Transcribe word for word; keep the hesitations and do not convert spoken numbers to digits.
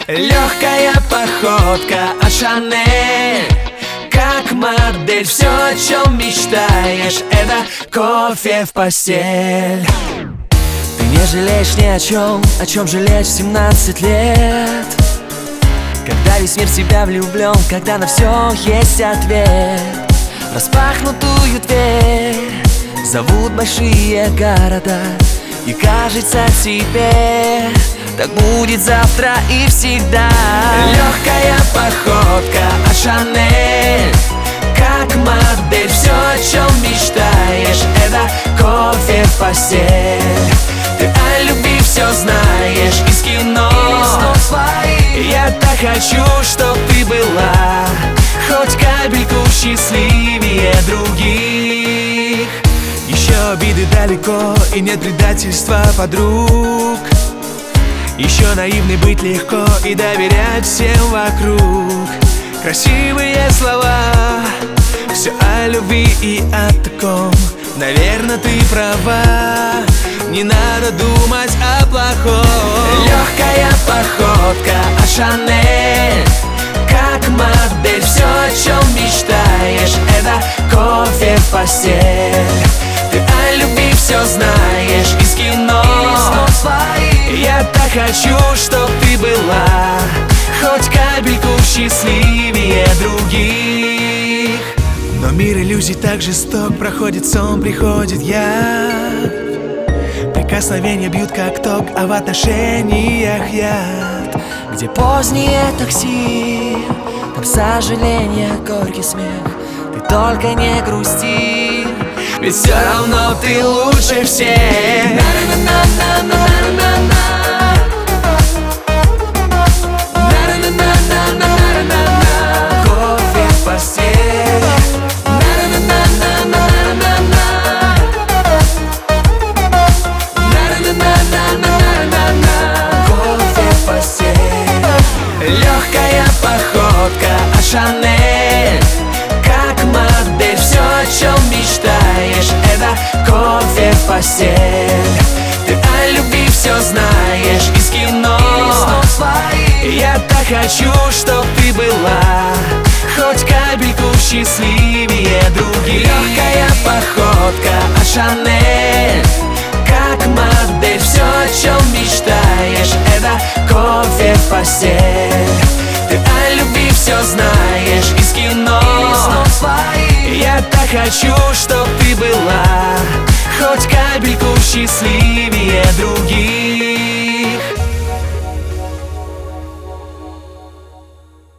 Легкая походка от Шанель, как модель, все, о чем мечтаешь, это кофе в постель. Ты не жалеешь ни о чем, о чем жалеть в семнадцать лет, когда весь мир в тебя влюблен, когда на все есть ответ. Распахнутую дверь зовут большие города, и кажется тебе, так будет завтра и всегда. Легкая походка от Шанель, как модель, все, о чем мечтаешь, это кофе в постель. Ты о любви все знаешь из кино, я так хочу, чтоб ты была хоть капельку счастливее других. Еще обиды далеко, и нет предательства подруг. Еще наивный быть легко и доверять всем вокруг. Красивые слова, все о любви и о таком. Наверно, ты права, не надо думать о плохом. Легкая походка от Шанель, как модель, все, о чем мечтаешь, это кофе в постель. Ты о любви все знаешь из кино, я так хочу, чтоб ты была хоть капельку счастливее других. Но мир иллюзий так жесток, проходит сон, приходит я. Прикосновения бьют как ток, а в отношениях яд. Где позднее такси, там сожаление, горький смех. Ты только не грусти, ведь все равно ты лучше всех. Кофе в постель. Кофе в постель. Легкая походка от Шанель, как модель, все, о чем мечтаешь, это кофе в постель. Ты о любви все знаешь из кино, я так хочу, чтоб ты была хоть капельку счастливее других. Легкая походка от Шанель, как модель, все, о чем мечтаешь, это кофе в постель. Ты о любви все знаешь из кино, я так хочу, чтоб ты была хоть капельку счастливее других.